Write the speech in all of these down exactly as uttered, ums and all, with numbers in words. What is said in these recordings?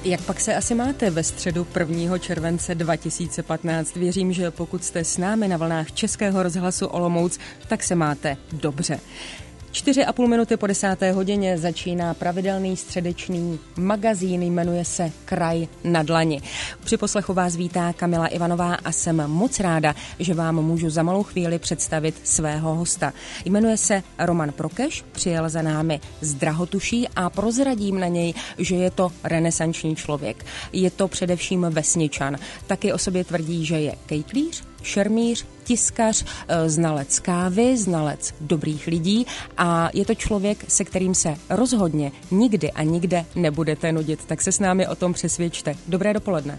Jak pak se asi máte ve středu prvního července dva tisíce patnáct? Věřím, že pokud jste s námi na vlnách Českého rozhlasu Olomouc, tak se máte dobře. Čtyři a půl minuty po desáté hodině začíná pravidelný středeční magazín, jmenuje se Kraj na dlani. Při poslechu vás vítá Kamila Ivanová a jsem moc ráda, že vám můžu za malou chvíli představit svého hosta. Jmenuje se Roman Prokeš, přijel za námi z Drahotuší a prozradím na něj, že je to renesanční člověk. Je to především vesničan. Taky o sobě tvrdí, že je kejklíř, šermíř, tiskař, znalec kávy, znalec dobrých lidí a je to člověk, se kterým se rozhodně nikdy a nikde nebudete nudit. Tak se s námi o tom přesvědčte. Dobré dopoledne.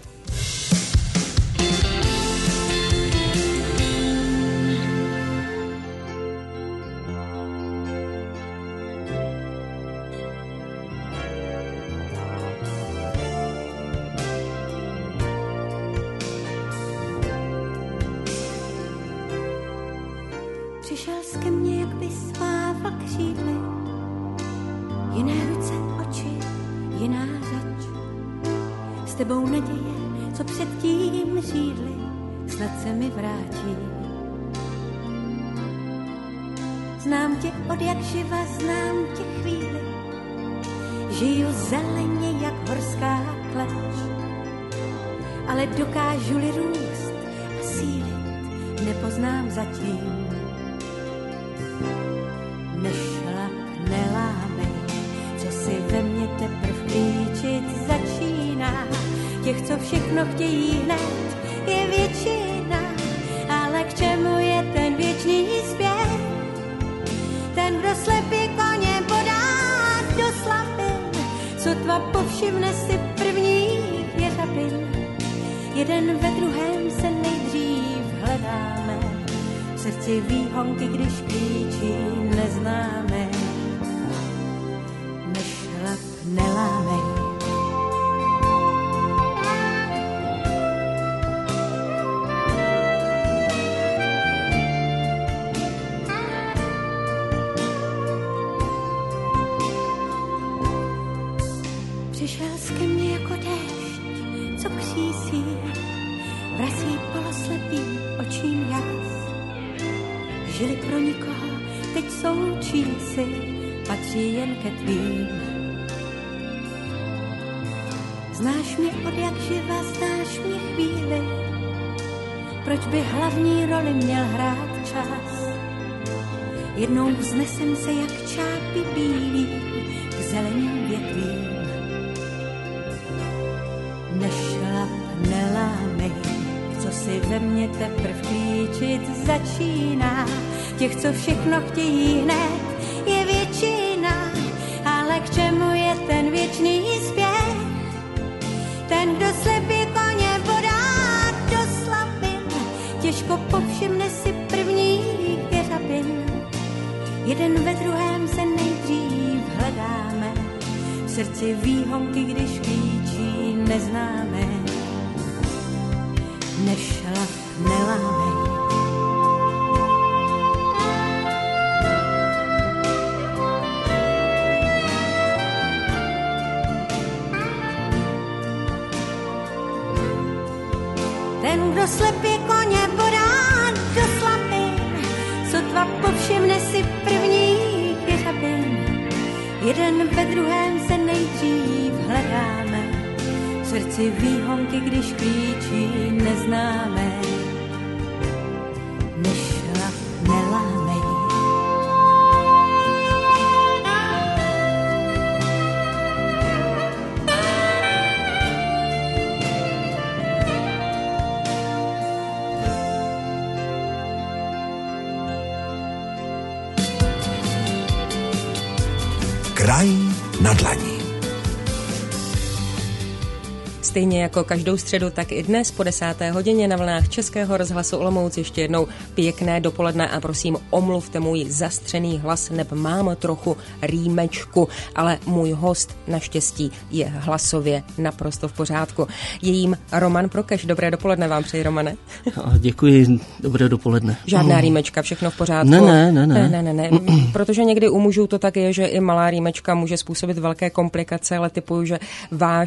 Tebou naděje, co předtím řídli, snad se mi vrátí. Znám tě od jak živa, znám tě chvíli, žiju zeleně jak horská kleč, ale dokážu-li růst a sílit, nepoznám zatím. Nešlap, nelámej, co si ve mně teprv klíčit začíná. Těch, co všechno chtějí hned, je většina, ale k čemu je ten věčný zpěv? Ten, kdo slepý koně podá do slabin, sotva povšimne si prvních jeřabin. Jeden ve druhém se nejdřív hledáme, v srdci výhonky, když klíčí neznáme. Nešlap, nelámej. Přišel jsi ke mně jako déšť, co křísí, vrací poloslepý očím jas. Žili pro nikoho, teď jsou čísi, patří jen ke tvým. Znáš mě od jak živa, znáš mě chvíli, proč by hlavní roli měl hrát čas? Jednou vznesem se jak čápy bílý k zeleným větvím. Nešlap, nelámej, co si ve mně teprv klíčit začíná. Těch, co všechno chtějí hned, je většina, ale k čemu je ten věčný zpěv? Ten, kdo slepý koně podá do slabin, těžko povšimne si prvních jeřabin. Jeden ve druhém se nejdřív hledáme, v srdci výhonky, když klíčí neznáme. Nešlap, nelámej. Ten, kdo slepý koně podá do slabin, sotva povšimne si prvních jeřabin. Jeden ve druhém se nejdřív hledáme, v srdci výhonky, když klíčí neznáme. Nešlap, nelámej. Kraj na dlani. Stejně jako každou středu, tak i dnes po desáté hodině na vlnách Českého rozhlasu Olomouc ještě jednou pěkné dopoledne a prosím omluvte můj zastřený hlas, neb mám trochu rýmečku, ale můj host naštěstí je hlasově naprosto v pořádku. Je jím Roman Prokeš. Dobré dopoledne vám přeji, Romane. Děkuji, dobré dopoledne. Žádná rýmečka, všechno v pořádku? Ne, ne, ne. ne. ne, ne, ne. Protože někdy u mužů to tak je, že i malá rýmečka může způsobit velké komplikace, ale typuju, že váš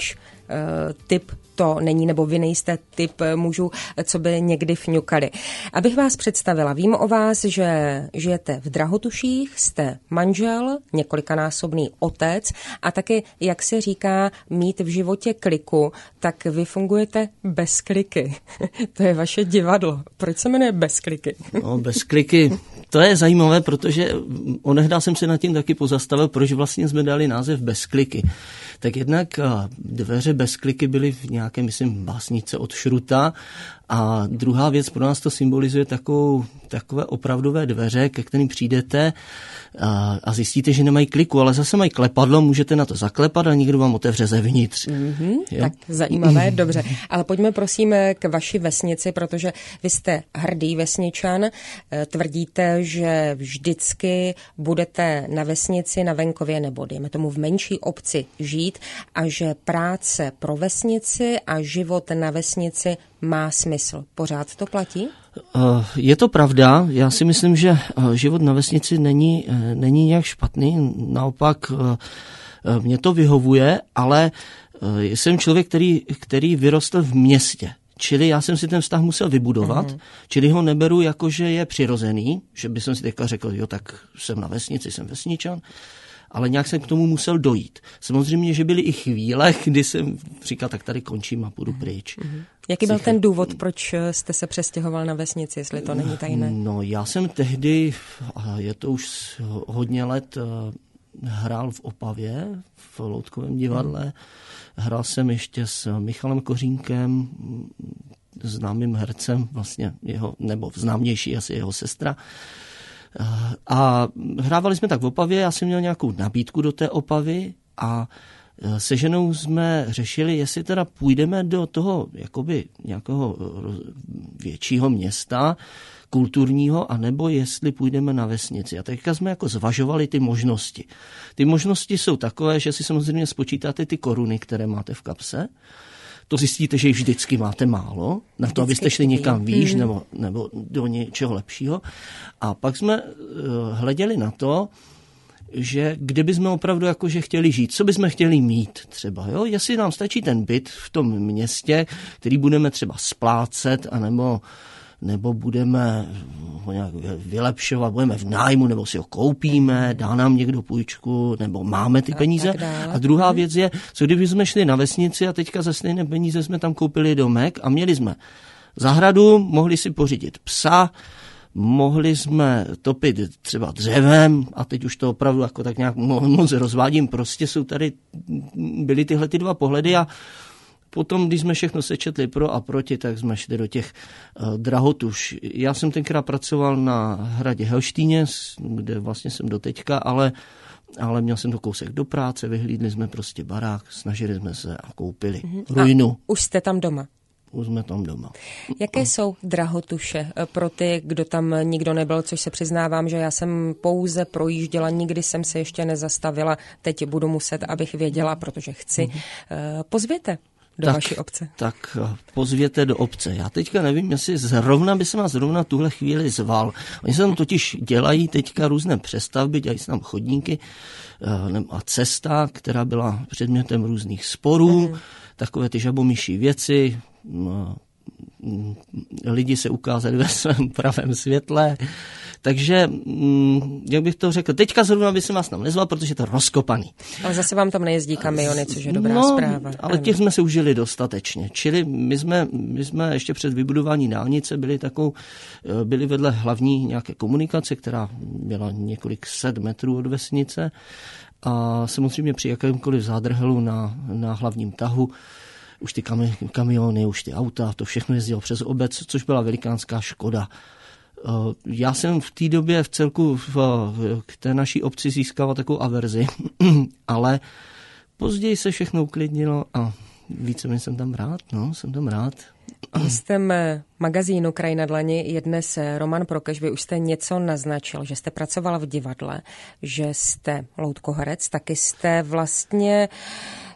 typ to není, nebo vy nejste typ mužů, co by někdy fňukali. Abych vás představila, vím o vás, že žijete v Drahotuších, jste manžel, několikanásobný otec a taky, jak se říká, mít v životě kliku, tak vy fungujete bez kliky. To je vaše divadlo. Proč se jmenuje Bez kliky? No, bez kliky. To je zajímavé, protože onehdá jsem se nad tím taky pozastavil, proč vlastně jsme dali název Bez kliky. Tak jednak dveře bez kliky byly v nějaké, myslím, básnice od Šruta a druhá věc pro nás to symbolizuje takovou, takové opravdové dveře, ke kterým přijdete a, a zjistíte, že nemají kliku, ale zase mají klepadlo, můžete na to zaklepat a někdo vám otevře zevnitř. Mm-hmm, tak zajímavé, dobře. Ale pojďme prosím k vaší vesnici, protože vy jste hrdý vesničan, tvrdíte, že vždycky budete na vesnici, na venkově nebo dejme tomu v menší obci žít a že práce pro vesnici a život na vesnici má smysl. Pořád to platí? Je to pravda. Já si myslím, že život na vesnici není, není nějak špatný. Naopak mě to vyhovuje, ale jsem člověk, který, který vyrostl v městě. Čili já jsem si ten vztah musel vybudovat, mm. čili ho neberu jako, že je přirozený, že by jsem si teďka řekl, jo, tak jsem na vesnici, jsem vesničan, ale nějak jsem k tomu musel dojít. Samozřejmě, že byly i chvíle, kdy jsem říkal, tak tady končím a půjdu pryč. Mm. Jaký byl ten důvod, proč jste se přestěhoval na vesnici, jestli to není tajné? No, já jsem tehdy, je to už hodně let, hrál v Opavě, v Loutkovém divadle. Mm. Hrál jsem ještě s Michalem Kořínkem, známým hercem, vlastně jeho, nebo známější asi jeho sestra. A hrávali jsme tak v Opavě, já jsem měl nějakou nabídku do té Opavy a se ženou jsme řešili, jestli teda půjdeme do toho jakoby nějakého většího města, kulturního, anebo jestli půjdeme na vesnici. A teďka jsme jako zvažovali ty možnosti. Ty možnosti jsou takové, že si samozřejmě spočítáte ty koruny, které máte v kapse. To zjistíte, že vždycky máte málo, na to, abyste šli někam výš, mm. nebo, nebo do něčeho lepšího. A pak jsme uh, hleděli na to, že kdyby jsme opravdu jakože chtěli žít, co bychom chtěli mít třeba, jo? Jestli nám stačí ten byt v tom městě, který budeme třeba splácet, anebo nebo budeme ho nějak vylepšovat, budeme v nájmu, nebo si ho koupíme, dá nám někdo půjčku, nebo máme ty peníze. A druhá věc je, co kdyby jsme šli na vesnici a teďka za stejné peníze jsme tam koupili domek a měli jsme zahradu, mohli si pořídit psa, mohli jsme topit třeba dřevem a teď už to opravdu jako tak nějak moc rozvádím, prostě jsou tady, byly tyhle ty dva pohledy a potom, když jsme všechno sečetli pro a proti, tak jsme šli do těch uh, Drahotuš. Já jsem tenkrát pracoval na hradě Helštíně, kde vlastně jsem doteďka, ale, ale měl jsem to kousek do práce, vyhlídli jsme prostě barák, snažili jsme se a koupili mm-hmm. ruinu. A už jste tam doma? Už jsme tam doma. Jaké no. jsou Drahotuše pro ty, kdo tam nikdo nebyl, což se přiznávám, že já jsem pouze projížděla, nikdy jsem se ještě nezastavila, teď budu muset, abych věděla, protože chci. Mm-hmm. Pozvěte. Do tak, vaší obce. Tak pozvěte do obce. Já teďka nevím, jestli zrovna by se vás zrovna tuhle chvíli zval. Oni se tam totiž dělají teďka různé přestavby, dělají se tam chodníky a cesta, která byla předmětem různých sporů, mm. takové ty žabomyší věci, lidi se ukázali ve svém pravém světle. Takže, jak bych to řekl, teďka zrovna by se vás tam nezval, protože je to rozkopaný. Ale zase vám tam nejezdí kamiony, což je dobrá no, zpráva. Ale těch jsme se užili dostatečně. Čili my jsme, my jsme ještě před vybudování dálnice byli takovou, byli vedle hlavní nějaké komunikace, která byla několik set metrů od vesnice a samozřejmě při jakémkoliv zádrhelu na, na hlavním tahu už ty kamiony, už ty auta, to všechno jezdilo přes obec, což byla velikánská škoda. Já jsem v té době v celku v, k té naší obci získával takovou averzi, ale později se všechno uklidnilo a víceméně jsem tam rád, no, jsem tam rád. Hostem magazínu Kraj na dlani je dnes Roman Prokeš. Vy už jste něco naznačil, že jste pracovala v divadle, že jste loutkoherec, taky jste vlastně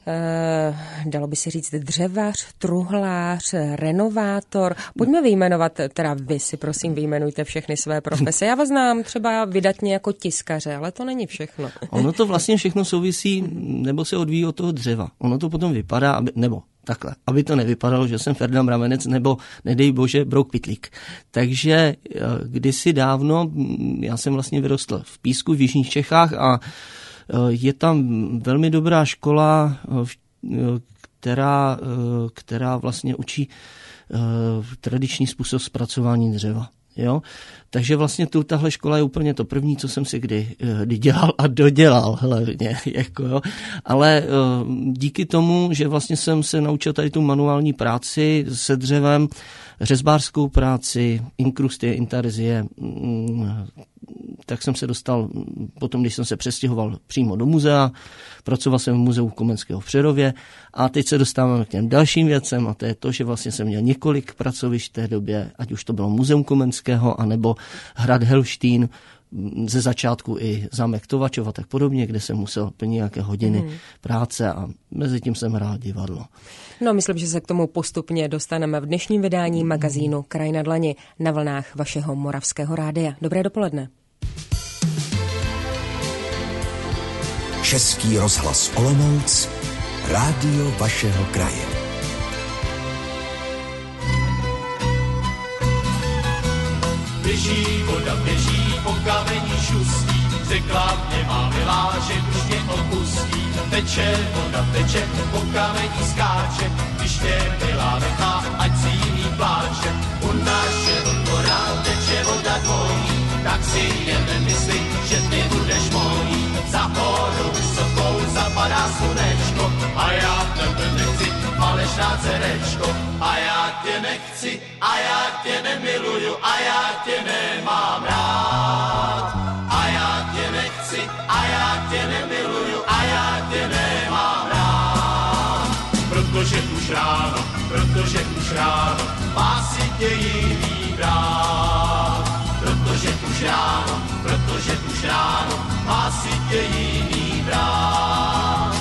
e, dalo by se říct dřevař, truhlář, renovátor. Pojďme vyjmenovat, teda vy si prosím vyjmenujte všechny své profese. Já vás znám třeba vydatně jako tiskaře, ale to není všechno. Ono to vlastně všechno souvisí, nebo se odvíjí od toho dřeva. Ono to potom vypadá, aby, nebo takhle, aby to nevypadalo, že jsem Ferda Mravenec nebo, nedej bože, Brouk Pytlík. Takže kdysi dávno, já jsem vlastně vyrostl v Písku v jižních Čechách a je tam velmi dobrá škola, která, která vlastně učí tradiční způsob zpracování dřeva. Jo? Takže vlastně tu, tahle škola je úplně to první, co jsem si kdy, kdy dělal a dodělal hlavně. Jako, jo? Ale díky tomu, že vlastně jsem se naučil tady tu manuální práci se dřevem, řezbářskou práci, inkrustie, intarzie, tak jsem se dostal potom, když jsem se přestěhoval přímo do muzea, pracoval jsem v muzeu Komenského v Přerově a teď se dostáváme k těm dalším věcem a to je to, že vlastně jsem měl několik pracovišť v té době, ať už to bylo Muzeum Komenského, anebo Hrad Helštín, ze začátku i zámek Tovačov a tak podobně, kde jsem musel plnit nějaké hodiny hmm. práce a mezi tím jsem hrál divadlo. No, myslím, že se k tomu postupně dostaneme v dnešním vydání magazínu Kraj na dlani na vlnách vašeho Moravského rádia. Dobré dopoledne. Český rozhlas Olomouc, rádio vašeho kraje. Běží voda, běží po kamení šustí, řekla mě má milá, že už mě opustí. Teče voda, teče, po kamení skáče, když mě milá nechá, ať si jiný pláče. U našeho dvora teče voda dvojí, tak si jen nemysli, že ty budeš mojí. Za horu vysokou zapadá slunečko a já tebe nechci, falešná dcerečko. A já tě nechci, a já tě nemiluju, a já tě nemám rád. A já tě nechci, a já tě nemiluju, a já tě nemám rád. Protože už ráno, protože už ráno, má si tě jiný brát. Protože už ráno, protože už ráno, má si tě jiný brát.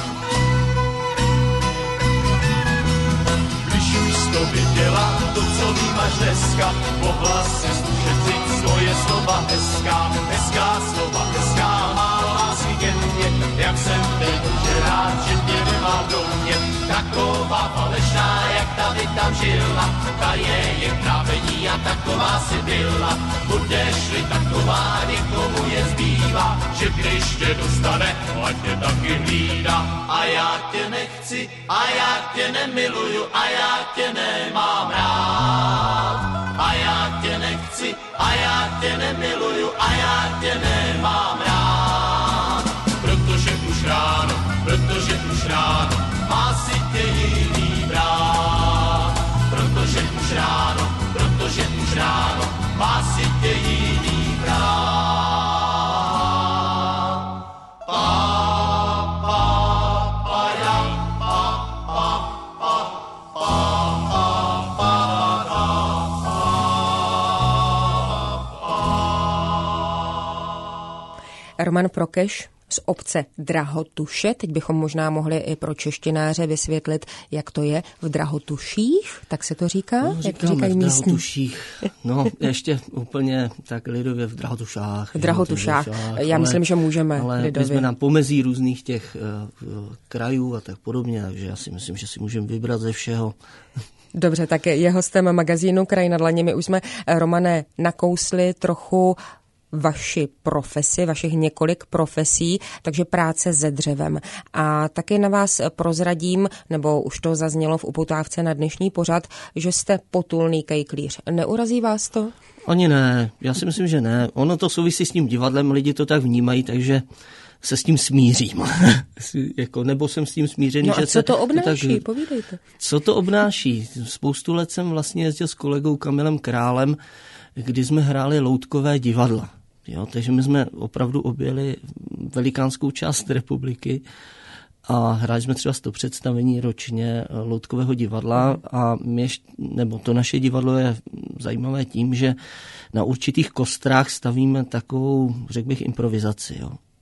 Když už to viděla, to, co ví máš dneska, mohla si slušet svoje slova hezká, hezká slova, hezká, má lásky ke mně, jak jsem teď už rád, že tě nemám do mě. Taková falešná, jak tady tam žila, ta je jen právení a taková si byla. Budeš-li taková, někomu je zbývá, že když tě dostane, ať tě taky hlídá. A já tě nechci, a já tě nemiluju, a já tě nemám rád. A já tě nechci, a já tě nemiluju, a já tě nemám rád. Protože už ráno, protože už ráno, má si tě jiný brát. Protože už ráno, protože už ráno, má si tě jiný brát. Pa, pa, pa, ja, pa, pa, pa, pa, pa, pa, pa. Roman Prokeš z obce Drahotuše. Teď bychom možná mohli i pro češtináře vysvětlit, jak to je v Drahotuších, tak se to říká? No, jak to říkají v místní? Drahotuších. No, ještě úplně tak lidově v Drahotušách. V Drahotušách. Já myslím, ale, že můžeme ale lidově. Ale my jsme na pomezí různých těch uh, krajů a tak podobně, takže já si myslím, že si můžeme vybrat ze všeho. Dobře, tak je hostem magazínu Kraj na dlani. My už jsme, Romane, nakousli trochu vaši profesi, vašich několik profesí, takže práce se dřevem. A taky na vás prozradím, nebo už to zaznělo v upoutávce na dnešní pořad, že jste potulný kejklíř. Neurazí vás to? Ani ne, já si myslím, že ne. Ono to souvisí s tím divadlem, lidi to tak vnímají, takže se s tím smířím. jako, nebo jsem s tím smířený. No a že co se, to obnáší? Tak, Povídejte. Co to obnáší? Spoustu let jsem vlastně jezdil s kolegou Kamilem Králem, kdy jsme hráli loutkové divadla. Jo, takže my jsme opravdu objeli velikánskou část republiky a hráli jsme třeba sto představení ročně loutkového divadla a my, nebo to naše divadlo je zajímavé tím, že na určitých kostrách stavíme takovou, řekl bych, improvizaci. Jo.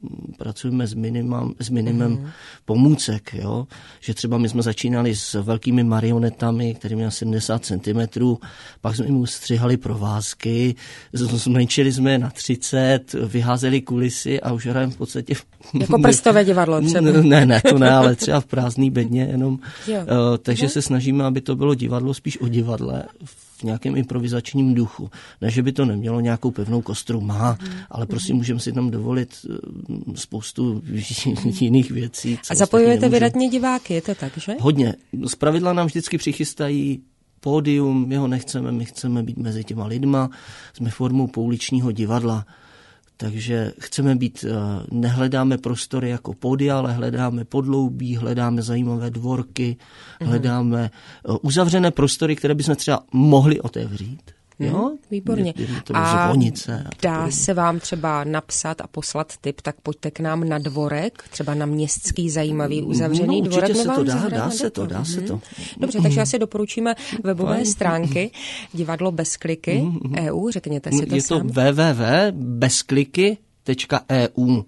pracujeme s, minimum, s minimem mm. pomůcek, jo? Že třeba my jsme začínali s velkými marionetami, které měly sedmdesát centimetrů, pak jsme jim ustřihali provázky, zmenšili jsme je na třicet, vyházeli kulisy a už hrajeme v podstatě... Jako prstové divadlo třeba. Ne, ne, to ne, ale třeba v prázdný bedně jenom. Uh, takže mm. se snažíme, aby to bylo divadlo spíš o divadle, v nějakém improvizačním duchu. Ne, že by to nemělo nějakou pevnou kostru, má, mm. ale prostě můžeme si tam dovolit spoustu jiných věcí. A zapojujete vydatně diváky, je to tak, že? Hodně. Zpravidla nám vždycky přichystají pódium, my ho nechceme, my chceme být mezi těma lidma, jsme formou pouličního divadla. Takže chceme být, nehledáme prostory jako pódia, ale hledáme podloubí, hledáme zajímavé dvorky, mm. hledáme uzavřené prostory, které bychom třeba mohli otevřít. Jo? Výborně. Je, je to a zvonice a dá podobně. Se vám třeba napsat a poslat tip, tak pojďte k nám na dvorek, třeba na městský zajímavý uzavřený no, dvorek. Určitě se to dá, dá se to, dá se to. Dobře, takže asi doporučíme webové stránky Divadlo bez kliky E U, řekněte si to je sám. Je to w w w tečka bezkliky tečka e u.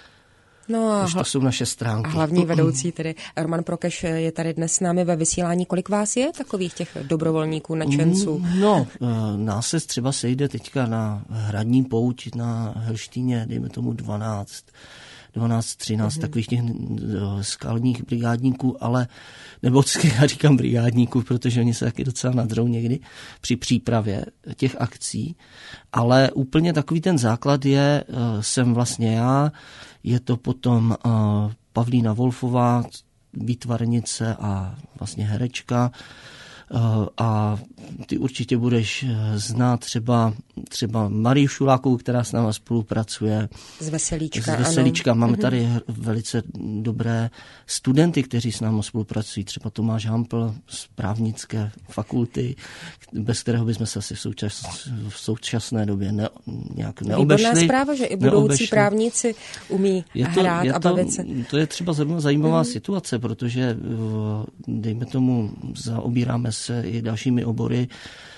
No a, to jsou naše stránky. A hlavní vedoucí, tedy Roman Prokeš, je tady dnes s námi ve vysílání. Kolik vás je takových těch dobrovolníků, nadšenců? No, nás se třeba sejde teďka na hradní pouť na Helštíně, dejme tomu dvanáct, dvanáct, třináct mm. takových těch skalních brigádníků, ale nebo já říkám brigádníků, protože oni se taky docela nadrou někdy při přípravě těch akcí, ale úplně takový ten základ je, jsem vlastně já, je to potom uh, Pavlína Wolfová, výtvarnice a vlastně herečka. Uh, a ty určitě budeš znát třeba, třeba Marii Šulákovou, která s náma spolupracuje. Z Veselíčka, Z Veselíčka. Ano. Máme tady velice dobré studenty, kteří s námi spolupracují. Třeba Tomáš Hampl z právnické fakulty, bez kterého bychom se asi v, součas, v současné době ne, nějak neobešli. Výborná zpráva, že i budoucí neobešli. Právníci umí je to, hrát je to, a bavit se. To je třeba zajímavá mm. situace, protože dejme tomu, zaobíráme se i dalšími obory,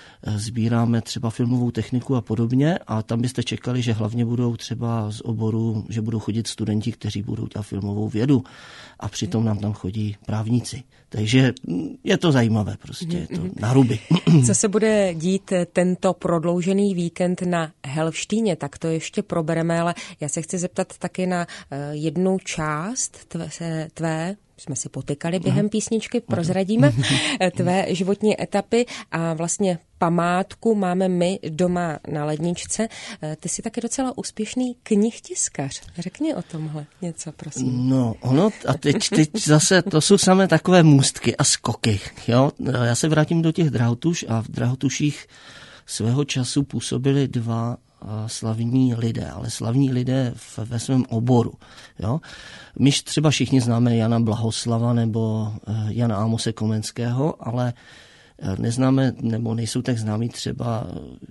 sbíráme třeba filmovou techniku a podobně a tam byste čekali, že hlavně budou třeba z oboru, že budou chodit studenti, kteří budou dělat filmovou vědu a přitom nám tam chodí právníci. Takže je to zajímavé prostě, je to na ruby. Co se bude dít tento prodloužený víkend na Helštíně, tak to ještě probereme, ale já se chci zeptat taky na jednu část tvé, tvé jsme si potykali během písničky, prozradíme tvé životní etapy a vlastně památku máme my doma na ledničce. Ty jsi taky docela úspěšný knihtiskař. Řekni o tomhle něco, prosím. No, ono, a teď, teď zase, to jsou samé takové můstky a skoky. Jo? Já se vrátím do těch Drahotuš a v Drahotuších svého času působili dva slavní lidé, ale slavní lidé v, ve svém oboru. Jo? My třeba všichni známe Jana Blahoslava nebo Jana Ámose Komenského, ale neznáme, nebo nejsou tak známí třeba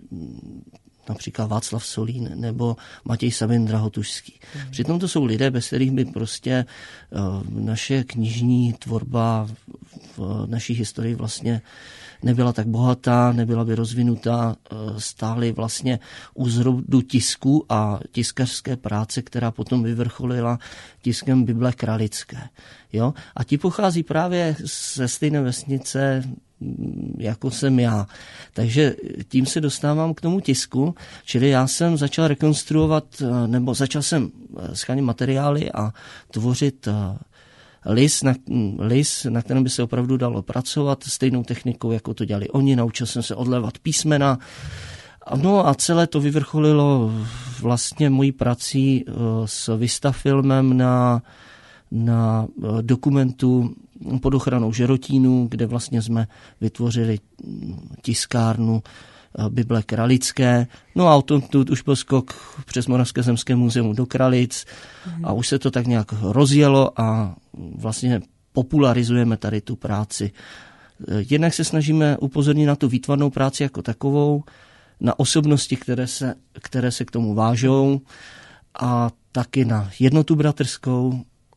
například Václav Solín nebo Matěj Sabin Drahotušský. Mm. Přitom to jsou lidé, bez kterých by prostě uh, naše knižní tvorba v naší historii vlastně nebyla tak bohatá, nebyla by rozvinutá, stály vlastně u zrodu tisku a tiskařské práce, která potom vyvrcholila tiskem Bible Kralické. Jo? A ti pochází právě ze stejné vesnice, jako jsem já. Takže tím se dostávám k tomu tisku, čili já jsem začal rekonstruovat, nebo začal jsem shánět materiály a tvořit lis na, lis, na kterém by se opravdu dalo pracovat stejnou technikou, jako to dělali oni. Naučil jsem se odlévat písmena. No a celé to vyvrcholilo vlastně mojí prací s Vistafilmem na, na dokumentu Pod ochranou žerotínu, kde vlastně jsme vytvořili tiskárnu Bible Kralické. No a tu už byl skok přes Moravské zemské muzeum do Kralic a už se to tak nějak rozjelo a vlastně popularizujeme tady tu práci. Jednak se snažíme upozornit na tu výtvarnou práci jako takovou, na osobnosti, které se, které se k tomu vážou a taky na jednotu bratrskou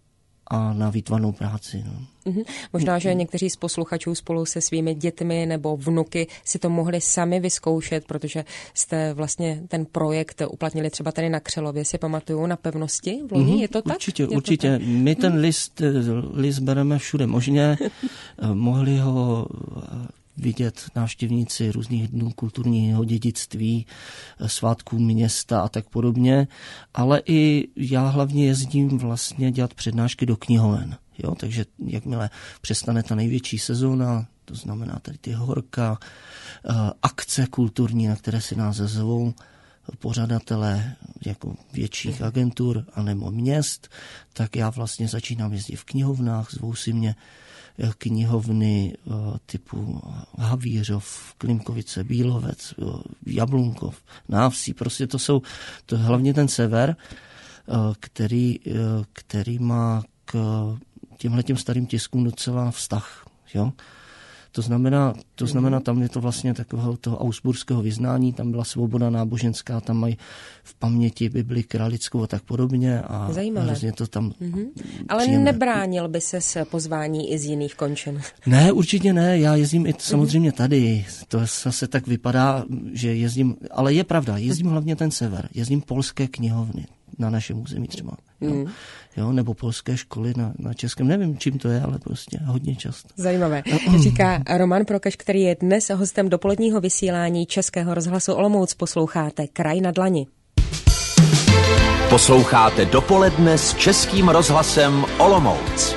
a na výtvarnou práci. No. Mm-hmm. Možná, že někteří z posluchačů spolu se svými dětmi nebo vnuky si to mohli sami vyzkoušet, protože jste vlastně ten projekt uplatnili třeba tady na Křelově, si pamatuju, na Pevnosti v loni, mm-hmm. je to tak? Určitě, je určitě. Tak? My ten list, list bereme všude možně. Mohli ho vidět návštěvníci různých dnů kulturního dědictví, svátků města a tak podobně, ale i já hlavně jezdím vlastně dělat přednášky do knihoven. Jo? Takže jakmile přestane ta největší sezóna, to znamená tady ty horka, akce kulturní, na které si nás zvou pořadatelé jako větších agentur anebo měst, tak já vlastně začínám jezdit v knihovnách, zvou si mě knihovny typu Havířov, Klimkovice, Bílovec, Jablunkov, Návsí, prostě to jsou, to je hlavně ten sever, který, který má k těmhletěm starým tiskům docela vztah, jo. To znamená, to znamená, tam je to vlastně takového toho augsburského vyznání, tam byla svoboda náboženská, tam mají v paměti Bibli kralickou a tak podobně. A hrozně to tam mm-hmm. Ale příjemné. Nebránil by se s pozvání i z jiných končin? Ne, určitě ne, já jezdím i samozřejmě tady, to zase tak vypadá, že jezdím, ale je pravda, jezdím hlavně ten sever, jezdím polské knihovny na našem území třeba. Jo. Mm. Jo, nebo polské školy na, na českém. Nevím, čím to je, ale prostě hodně často. Zajímavé. Říká Roman Prokaš, který je dnes hostem dopoledního vysílání Českého rozhlasu Olomouc. Posloucháte Kraj na dlani. Posloucháte dopoledne s Českým rozhlasem Olomouc.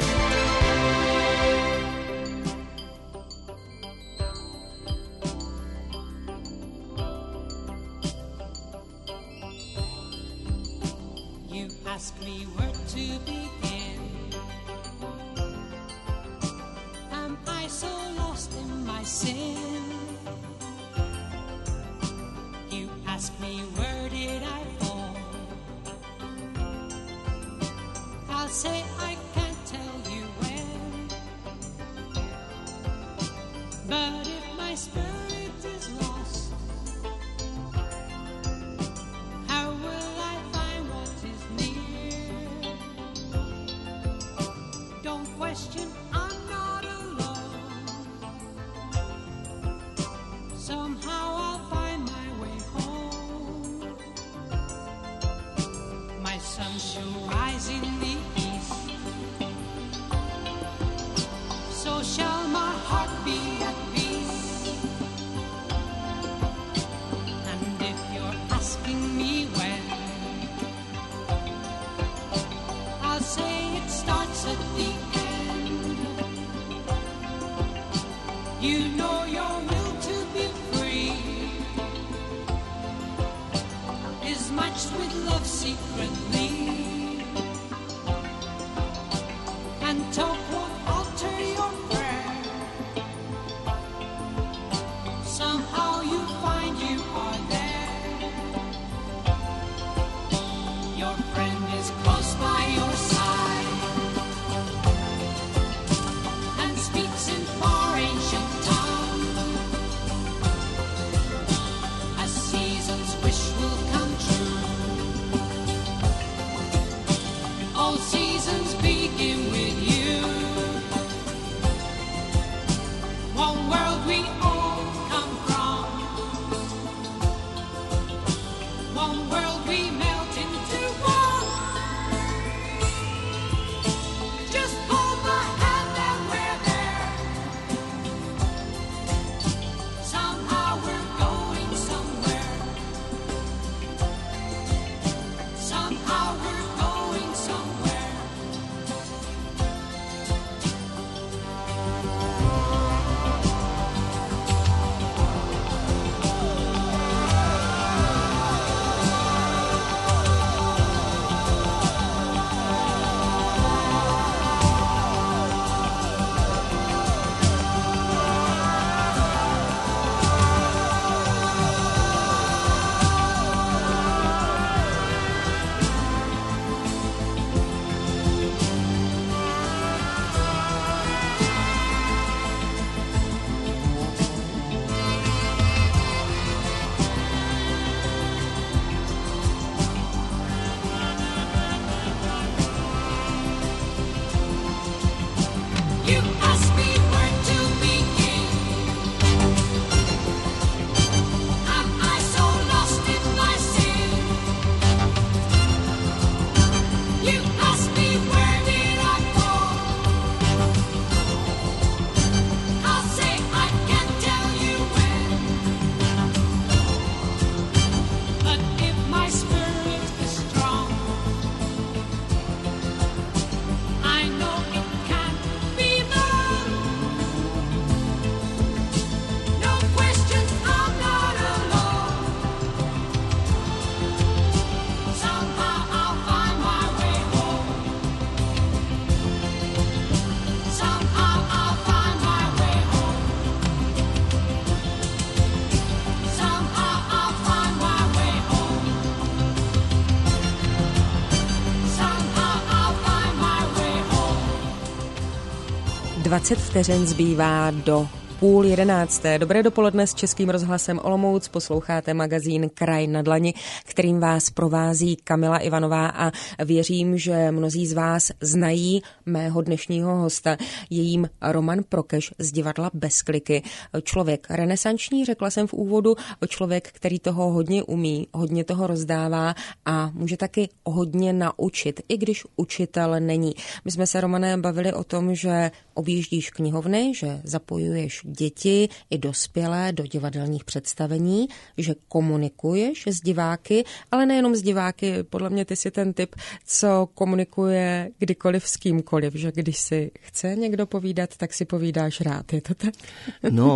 dvacet vteřin zbývá do půl jedenácté. Dobré dopoledne s Českým rozhlasem Olomouc. Posloucháte magazín Kraj na dlani, kterým vás provází Kamila Ivanová a věřím, že mnozí z vás znají mého dnešního hosta. Je jím Roman Prokeš z divadla Bez kliky. Člověk renesanční, řekla jsem v úvodu, člověk, který toho hodně umí, hodně toho rozdává a může taky hodně naučit, i když učitel není. My jsme se, Romané, bavili o tom, že objíždíš knihovny, že zapojuješ děti i dospělé do divadelních představení, že komunikuješ s diváky, ale nejenom s diváky. Podle mě ty jsi ten typ, co komunikuje kdykoliv s kýmkoliv, že když si chce někdo povídat, tak si povídáš rád. Je to tak? No,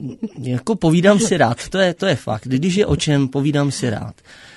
jako povídám si rád, to je, to je fakt. Když je o čem, povídám si rád.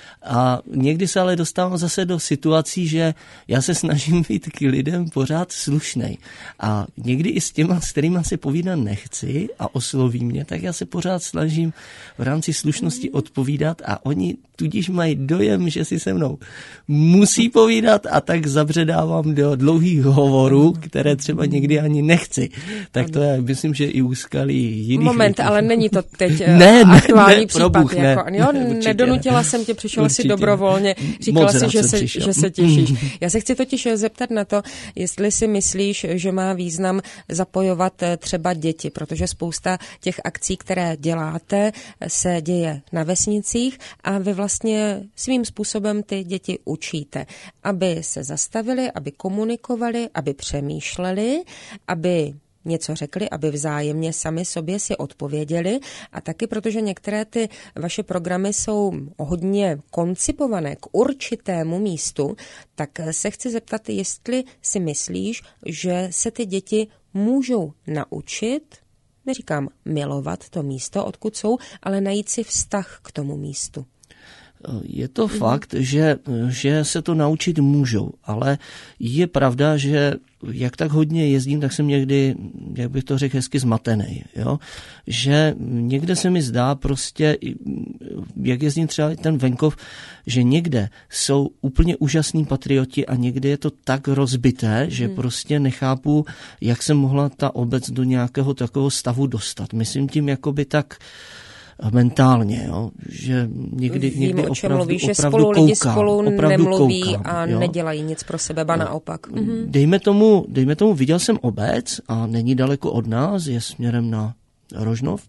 A někdy se ale dostávám zase do situací, že já se snažím být k lidem pořád slušnej. A někdy i s těma, s kterýma se povídat nechci a osloví mě, tak já se pořád snažím v rámci slušnosti odpovídat a oni tudíž mají dojem, že si se mnou musí povídat a tak zabředávám do dlouhých hovorů, které třeba někdy ani nechci. Tak to je, myslím, že i úskalí jiných Moment, lidí. Ale není to teď ne, aktuální ne, případ. Probuch, jako, ne, jo, ne, nedonutila jsem tě, přišel si dobrovolně. Říkala si, že se, že se těšíš. Já se chci totiž zeptat na to, jestli si myslíš, že má význam zapojovat třeba děti, protože spousta těch akcí, které děláte, se děje na vesnicích a vy vlastně svým způsobem ty děti učíte, aby se zastavili, aby komunikovali, aby přemýšleli, aby něco řekli, aby vzájemně sami sobě si odpověděli a taky protože některé ty vaše programy jsou hodně koncipované k určitému místu, tak se chci zeptat, jestli si myslíš, že se ty děti můžou naučit, neříkám milovat to místo, odkud jsou, ale najít si vztah k tomu místu. Je to mm. fakt, že, že se to naučit můžou, ale je pravda, že jak tak hodně jezdím, tak jsem někdy, jak bych to řekl, hezky zmatenej. Jo? Že někde se mi zdá prostě, jak jezdím třeba ten venkov, že někde jsou úplně úžasní patrioti a někde je to tak rozbité, že hmm. prostě nechápu, jak se mohla ta obec do nějakého takového stavu dostat. Myslím tím jakoby tak mentálně, jo? Že někdy, Vím, někdy o čem opravdu, mluvíš, že opravdu spolu koukám, lidi spolu nemluví koukám, a jo? nedělají nic pro sebe, ba naopak. Mhm. Dejme tomu, dejme tomu, viděl jsem obec a není daleko od nás, je směrem na Rožnov.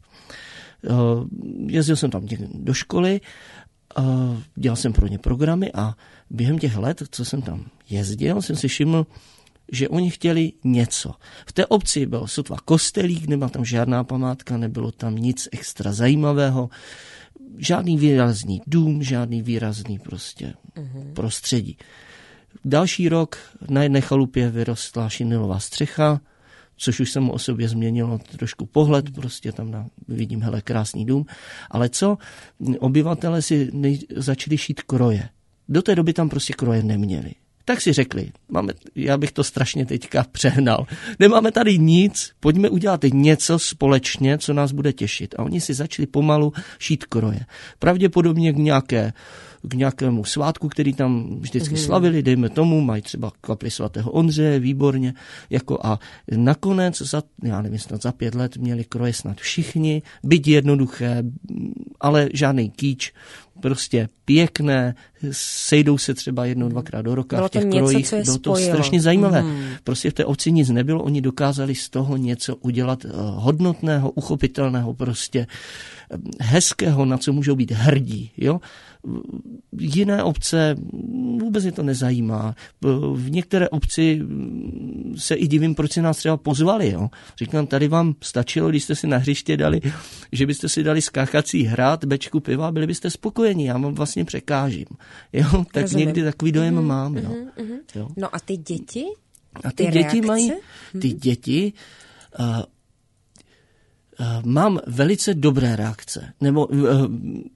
Jezdil jsem tam do školy, dělal jsem pro ně programy a během těch let, co jsem tam jezdil, jsem si všiml, že oni chtěli něco. V té obci byl sotva kostelík, nebyla tam žádná památka, nebylo tam nic extra zajímavého, žádný výrazný dům, žádný výrazný prostě uh-huh. prostředí. Další rok na jedné chalupě vyrostla šinilová střecha, což už samo o sobě změnilo trošku pohled, prostě tam na, vidím, hele, krásný dům. Ale co? Obyvatelé si nej, začali šít kroje. Do té doby tam prostě kroje neměli. Tak si řekli, máme, já bych to strašně teďka přehnal, nemáme tady nic, pojďme udělat něco společně, co nás bude těšit. A oni si začali pomalu šít kroje. Pravděpodobně k, nějaké, k nějakému svátku, který tam vždycky mm. slavili, dejme tomu, mají třeba kapli svatého Ondřeje, výborně, jako a nakonec, za, já nevím, snad za pět let měli kroje snad všichni, byť jednoduché, ale žádný kýč, prostě pěkné, sejdou se třeba jednou, dvakrát do roka bylo v těch něco, krojích. Bylo to spojilo. strašně zajímavé. Mm. Prostě v té obci nic nebylo, oni dokázali z toho něco udělat hodnotného, uchopitelného, prostě hezkého, na co můžou být hrdí. Jo? Jiné obce vůbec je to nezajímá. V některé obci se i divím, proč si nás třeba pozvali. Jo? Říkám, tady vám stačilo, když jste si na hřiště dali, že byste si dali skákací hrát, bečku piva, byli byste spokojení. Já vám vlastně překážím. Jo? Tak Rozumím. Někdy takový dojem mm, mám. Jo? Mm, mm. Jo? No a ty děti? A ty, ty děti reakce? mají, ty mm. děti... Uh, Uh, mám velice dobré reakce. Nebo uh,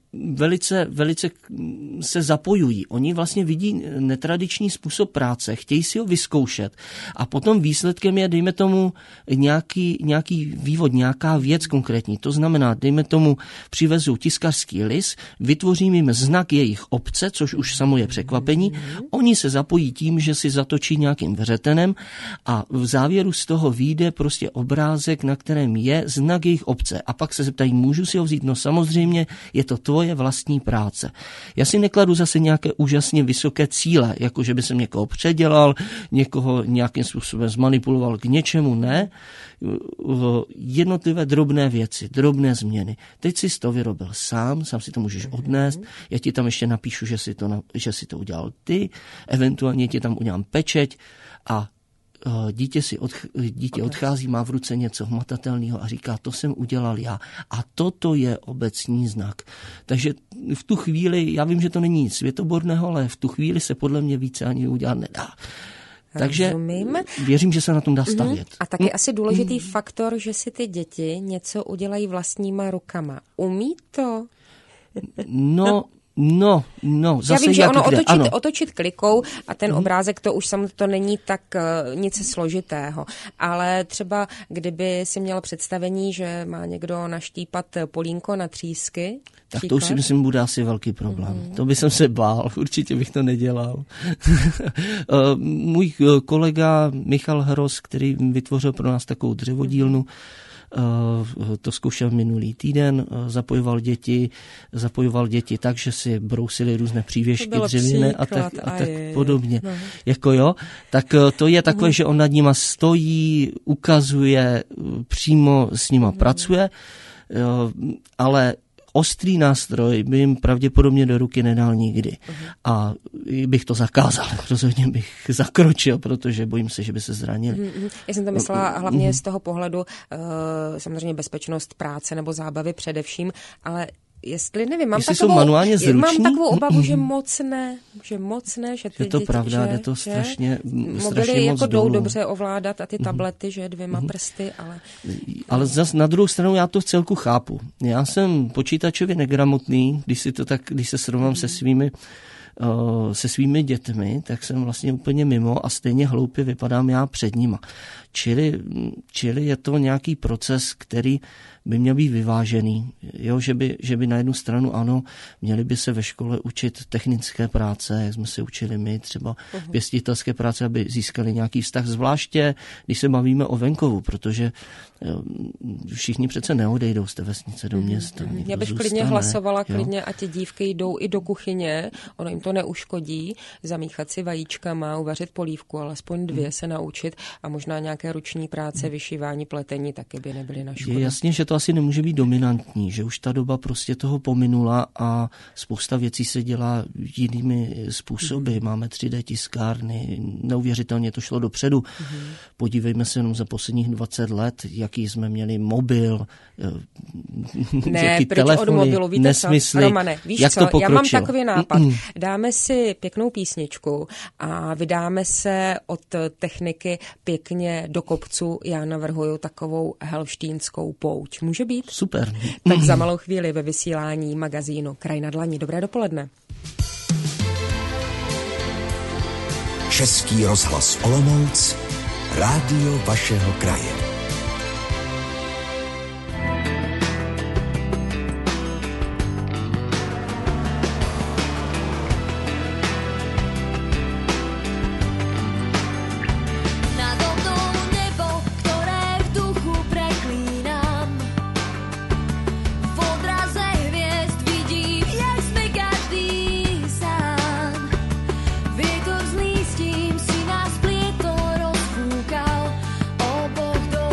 velice, velice se zapojují. Oni vlastně vidí netradiční způsob práce, chtějí si ho vyzkoušet a potom výsledkem je, dejme tomu, nějaký, nějaký vývod, nějaká věc konkrétní. To znamená, dejme tomu, přivezou tiskařský list, vytvořím jim znak jejich obce, což už samo je překvapení. Oni se zapojí tím, že si zatočí nějakým vřetenem a v závěru z toho vyjde prostě obrázek, na kterém je znak jejich obce. A pak se zeptají, můžu si ho vzít? No samozřejmě, je to tvoje vlastní práce. Já si nekladu zase nějaké úžasně vysoké cíle, jako že by jsem někoho předělal, někoho nějakým způsobem zmanipuloval k něčemu, ne. Jednotlivé drobné věci, drobné změny. Teď si to vyrobil sám, sám si to můžeš odnést, já ti tam ještě napíšu, že si to, že si to udělal ty, eventuálně ti tam udělám pečeť a Dítě, si odch, dítě odchází, má v ruce něco hmatatelného a říká, to jsem udělal já. A toto je obecní znak. Takže v tu chvíli, já vím, že to není nic světoborného, ale v tu chvíli se podle mě více ani udělat nedá. Takže Rozumím. Věřím, že se na tom dá stavět. A taky mm. asi důležitý mm. faktor, že si ty děti něco udělají vlastníma rukama. Umí to? No... No, no, zase já vím, že jak ono kde, otočit, ano. otočit klikou a ten mm. obrázek, to už samozřejmě to není tak uh, nic složitého. Ale třeba, kdyby si měl představení, že má někdo naštípat polínko na třísky, tak příklad. to už si myslím bude asi velký problém. Mm. To by jsem se bál, určitě bych to nedělal. Můj kolega Michal Hroz, který vytvořil pro nás takovou dřevodílnu, to zkoušel minulý týden, zapojoval děti, zapojoval děti tak, že si brousili různé přívěšky dřevěné a tak, a tak podobně. No. Jako jo, tak to je takové, mm. že on nad nima stojí, ukazuje, přímo s nima mm. pracuje, ale ostrý nástroj by jim pravděpodobně do ruky nedal nikdy. Uh-huh. A bych to zakázal. Rozhodně bych zakročil, protože bojím se, že by se zranili. Uh-huh. Já jsem to myslela hlavně uh-huh. z toho pohledu uh, samozřejmě bezpečnost práce nebo zábavy především, ale jestli nevím, mám, takovou, mám takovou obavu, že moc ne, že moc ne, že ty je to děti, pravda, že, jde to strašně, že strašně jako moc jdou dolů. dobře ovládat a ty tablety, že dvěma prsty, ale... Ale zase na druhou stranu já to v celku chápu. Já jsem počítačově negramotný, když si to tak, když se srovnám se svými se svými dětmi, tak jsem vlastně úplně mimo a stejně hloupě vypadám já před nima. Čili, čili je to nějaký proces, který by měl být vyvážený. Jo, že by, že by na jednu stranu ano, měli by se ve škole učit technické práce, jak jsme se učili my, třeba uh-huh. pěstitelské práce, aby získali nějaký vztah, zvláště když se bavíme o venkovu, protože všichni přece neodejdou z té vesnice do města. Uh-huh. Já bych zůstane, klidně hlasovala, jo? klidně a ty dívky jdou i do kuchyně, ono jim to neuškodí, zamíchat si vajíčkama, uvařit polívku, alespoň dvě se naučit a možná nějaké ruční práce, vyšívání, pletení taky by nebyly na škodu. Je jasně, že to asi nemůže být dominantní, že už ta doba prostě toho pominula a spousta věcí se dělá jinými způsoby. Mm. Máme tři dé tiskárny, neuvěřitelně to šlo dopředu. Mm. Podívejme se jenom za posledních dvacet let, jaký jsme měli mobil, ne, jaký pryč telefony, od mobilu, víte nesmysly, co? Romane, víš jak co? to pokročilo. Já mám takový nápad. Mm. Dáme si pěknou písničku a vydáme se od techniky pěkně do kopců. Já navrhuju takovou helštínskou pouť. Může být? Super. Tak za malou chvíli ve vysílání magazínu Kraj na dlani. Dobré dopoledne. Český rozhlas Olomouc, rádio vašeho kraje. Vítr z lístím si nás plieto rozfúkal, o Boh do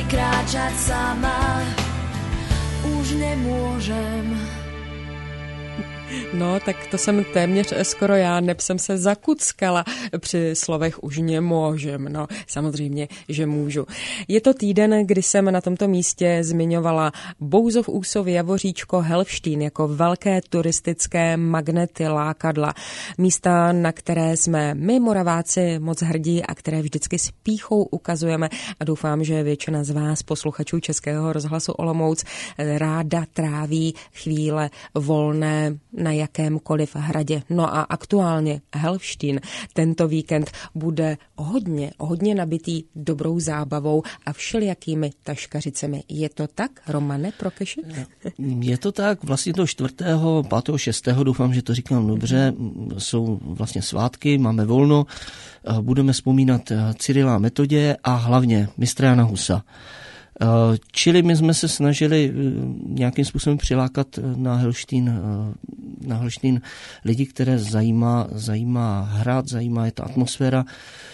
kráčať sama, už nemůžem. No, tak to jsem téměř skoro já, neb jsem se zakuckala při slovech už nemůžem. No, samozřejmě, že můžu. Je to týden, kdy jsem na tomto místě zmiňovala Bouzov úsov, Javoříčko, Helštín jako velké turistické magnety, lákadla. Místa, na které jsme my Moraváci moc hrdí a které vždycky s pýchou ukazujeme a doufám, že většina z vás, posluchačů Českého rozhlasu Olomouc, ráda tráví chvíle volné na jakémkoliv hradě. No a aktuálně Helštín tento víkend bude hodně, hodně nabitý dobrou zábavou a všelijakými taškařicemi. Je to tak, Romane Prokeši? Je to tak, vlastně to čtvrtého, pátého, šestého, doufám, že to říkám dobře, jsou vlastně svátky, máme volno, budeme vzpomínat Cyrila Metoděje a hlavně mistra Jana Husa. Čili my jsme se snažili nějakým způsobem přilákat na Helštín, na Helštín lidi, které zajímá, zajímá hrad, zajímá je ta atmosféra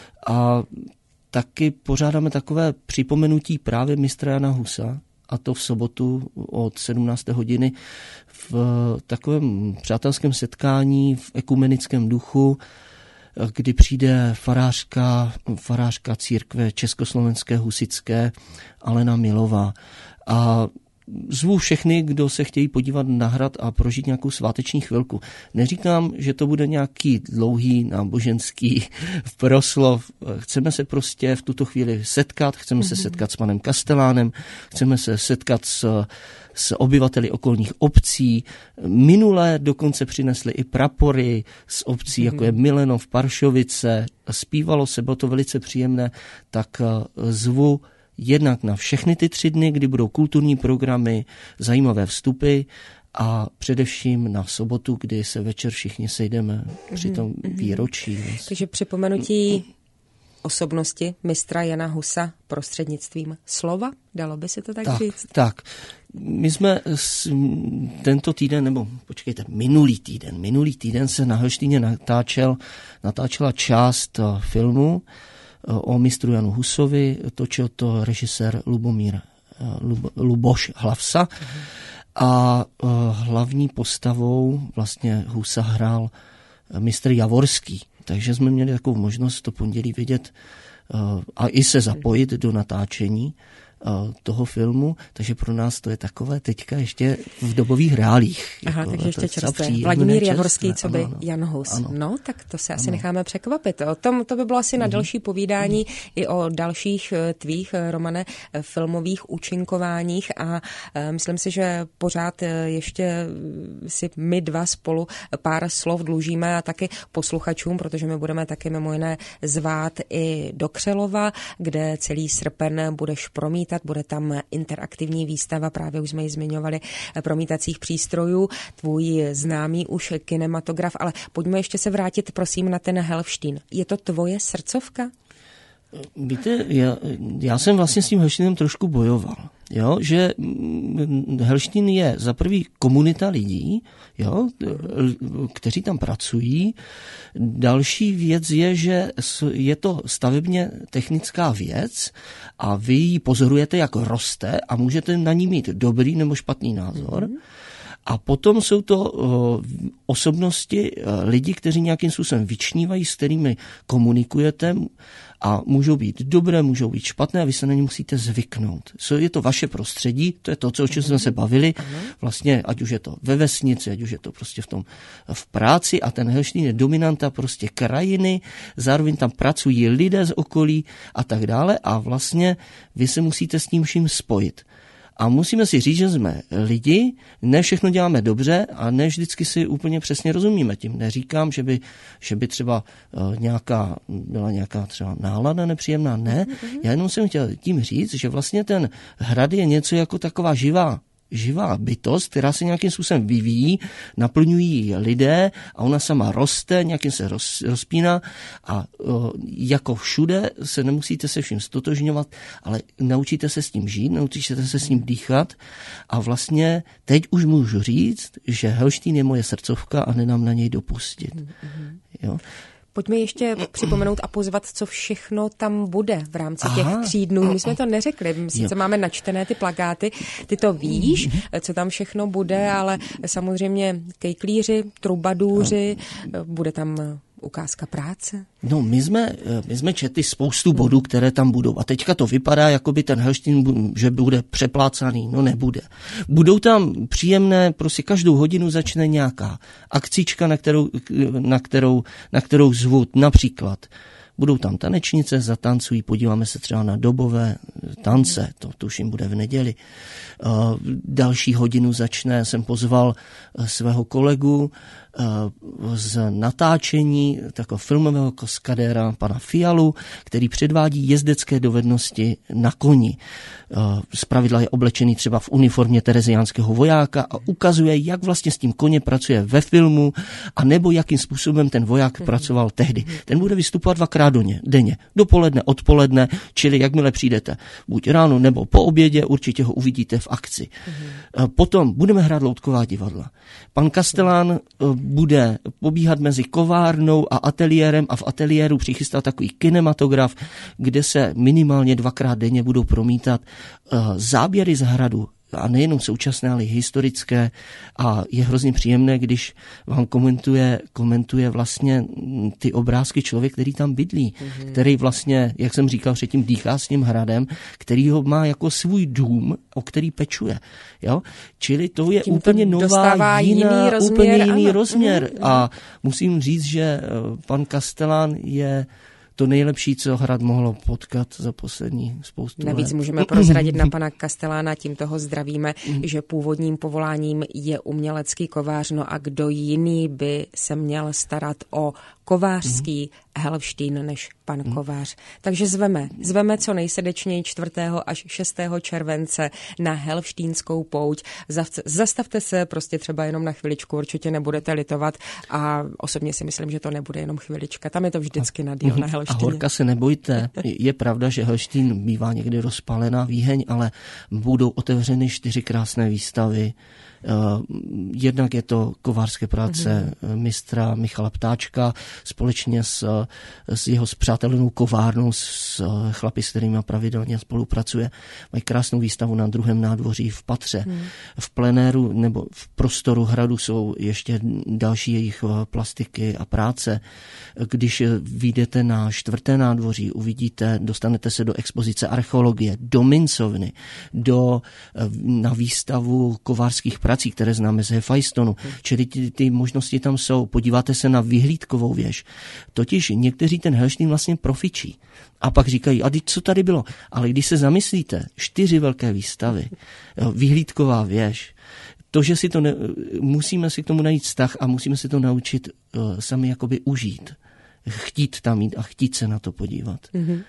a taky pořádáme takové připomenutí právě mistra Jana Husa, a to v sobotu od sedmnácté hodiny v takovém přátelském setkání v ekumenickém duchu, kdy přijde farářka, farářka církve československé husitské Alena Milová. A zvu všechny, kdo se chtějí podívat na hrad a prožít nějakou sváteční chvilku. Neříkám, že to bude nějaký dlouhý náboženský proslov. Chceme se prostě v tuto chvíli setkat, chceme se setkat s panem Kastelánem, chceme se setkat s s obyvateli okolních obcí. Minulé dokonce přinesli i prapory z obcí, jako je Milenov, Paršovice. Zpívalo se, bylo to velice příjemné, tak zvu jednak na všechny ty tři dny, kdy budou kulturní programy, zajímavé vstupy a především na sobotu, kdy se večer všichni sejdeme při tom výročí. Takže připomenutí osobnosti mistra Jana Husa prostřednictvím slova, dalo by se to tak, tak říct? Tak, my jsme tento týden, nebo počkejte, minulý týden, minulý týden se na Helštíně natáčel, natáčela část filmu o mistru Janu Husovi, točil to režisér Lubomír Lub, Luboš Hlavsa uh-huh. a hlavní postavou vlastně Husa hrál mistr Javorský. Takže jsme měli takovou možnost to pondělí vidět uh, a i se zapojit do natáčení uh, toho filmu, takže pro nás to je takové teďka ještě v dobových reálích. Aha, jako, takže ještě čerstvé. Vladimír Javorský, co by ano, Jan Hus. Ano. No, tak to se asi ano. necháme překvapit. O tom to by bylo asi na další povídání mm. i o dalších tvých, Romane, filmových účinkováních a uh, myslím si, že pořád ještě si my dva spolu pár slov dlužíme a taky posluchačům, protože my budeme taky mimo jiné zvát i do Křelova, kde celý srpen budeš promítat, bude tam interaktivní výstava, právě už jsme ji zmiňovali, promítacích přístrojů, tvůj známý už kinematograf, ale pojďme ještě se vrátit prosím na ten Helštín. Je to tvoje srdcovka? Víte, já, já jsem vlastně s tím Helštínem trošku bojoval, jo, že Helštín je za prvý komunita lidí, jo, kteří tam pracují. Další věc je, že je to stavebně technická věc a vy ji pozorujete, jak roste a můžete na ní mít dobrý nebo špatný názor. Mm-hmm. A potom jsou to uh, osobnosti, uh, lidi, kteří nějakým způsobem vyčnívají, s kterými komunikujete a můžou být dobré, můžou být špatné a vy se na ně musíte zvyknout. So, je to vaše prostředí, to je to, co, o čem jsme se bavili, vlastně ať už je to ve vesnici, ať už je to prostě v tom v práci a ten Helštín je dominanta prostě krajiny, zároveň tam pracují lidé z okolí a tak dále a vlastně vy se musíte s tím vším spojit. A musíme si říct, že jsme lidi, ne všechno děláme dobře a ne vždycky si úplně přesně rozumíme. Tím neříkám, že by, že by třeba uh, nějaká, byla nějaká třeba nálada nepříjemná, ne. Já jenom jsem chtěl tím říct, že vlastně ten hrad je něco jako taková živá živá bytost, která se nějakým způsobem vyvíjí, naplňují lidé a ona sama roste, nějakým se roz, rozpíná a o, jako všude se nemusíte se vším stotožňovat, ale naučíte se s tím žít, naučíte se s ním dýchat a vlastně teď už můžu říct, že Helštín je moje srdcovka a nedám na něj dopustit. Jo? Pojďme ještě připomenout a pozvat, co všechno tam bude v rámci těch Aha. tří dnů. My jsme to neřekli, my sice jo. máme načtené ty plakáty, ty to víš, co tam všechno bude, ale samozřejmě kejklíři, trubadůři, bude tam ukázka práce? No, my jsme, my jsme četli spoustu bodů, které tam budou. A teďka to vypadá, jako by ten Helštín, že bude přeplácaný. No, nebude. Budou tam příjemné, prostě každou hodinu začne nějaká akcička, na kterou, na kterou, na kterou zvu. Například budou tam tanečnice, zatancují, podíváme se třeba na dobové tance, to tuším bude v neděli. Další hodinu začne, jsem pozval svého kolegu z natáčení takového filmového kaskadéra pana Fialu, který předvádí jezdecké dovednosti na koni. Zpravidla je oblečený třeba v uniformě tereziánského vojáka a ukazuje, jak vlastně s tím koně pracuje ve filmu a nebo jakým způsobem ten voják pracoval tehdy. Ten bude vystupovat dvakrát denně, dopoledne, odpoledne, čili jakmile přijdete buď ráno nebo po obědě, určitě ho uvidíte v akci. Potom budeme hrát loutková divadla. Pan Kastelán bude pobíhat mezi kovárnou a ateliérem a v ateliéru přichystal takový kinematograf, kde se minimálně dvakrát denně budou promítat uh, záběry z hradu, a nejenom současné, ale i historické, a je hrozně příjemné, když vám komentuje, komentuje vlastně ty obrázky člověk, který tam bydlí, mm-hmm. který vlastně, jak jsem říkal předtím, dýchá s tím hradem, který ho má jako svůj dům, o který pečuje. Jo? Čili to je Tím úplně to nová, jiná, jiný rozměr, úplně jiný ano. rozměr. Mm-hmm. A musím říct, že pan Kastelán je to nejlepší, co hrad mohlo potkat za poslední spoustu Navíc let. můžeme prozradit na pana Kastelána, tím toho zdravíme, že původním povoláním je umělecký kovář, no a kdo jiný by se měl starat o kovářský Helštín než pan kovář. Takže zveme, zveme co nejsrdečněji čtvrtého až šestého července na Helštínskou pouť. Zastavte se prostě třeba jenom na chviličku, určitě nebudete litovat a osobně si myslím, že to nebude jenom chvilička. Tam je to vždycky na díl na Helštíně. A horka se nebojte. Je pravda, že Helštín bývá někdy rozpálená výheň, ale budou otevřeny čtyři krásné výstavy. Uh, jednak je to kovářské práce mm-hmm. mistra Michala Ptáčka společně s, s jeho spřátelenou kovárnou, s chlapi, s kterými pravidelně spolupracuje. Mají krásnou výstavu na druhém nádvoří v patře. Mm. V plenéru nebo v prostoru hradu jsou ještě další jejich plastiky a práce. Když vyjdete na čtvrté nádvoří, uvidíte, dostanete se do expozice archeologie, do mincovny, do, na výstavu kovářských prací, které známe z Hefajstonu. Hmm. Čili ty, ty možnosti tam jsou. Podíváte se na vyhlídkovou věž. Totiž někteří ten Helštín vlastně profičí. A pak říkají, a teď co tady bylo? Ale když se zamyslíte, čtyři velké výstavy, vyhlídková věž, to, že si to ne, musíme si k tomu najít vztah a musíme si to naučit uh, sami jakoby užít. Chtít tam jít a chtít se na to podívat. Mm-hmm.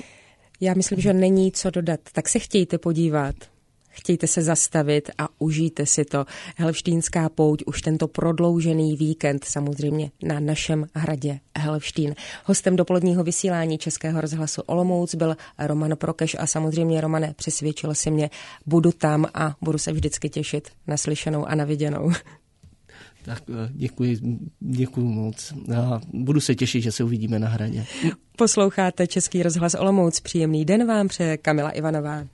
Já myslím, že není co dodat. Tak se chtějte podívat. Chtějte se zastavit a užijte si to. Helštínská pouť už tento prodloužený víkend samozřejmě na našem hradě Helštín. Hostem dopoledního vysílání Českého rozhlasu Olomouc byl Roman Prokeš a samozřejmě, Romane, přesvědčil si mě, budu tam a budu se vždycky těšit na slyšenou a na viděnou. Tak děkuji, děkuji moc. A budu se těšit, že se uvidíme na hradě. Posloucháte Český rozhlas Olomouc. Příjemný den vám přeje Kamila Ivanová.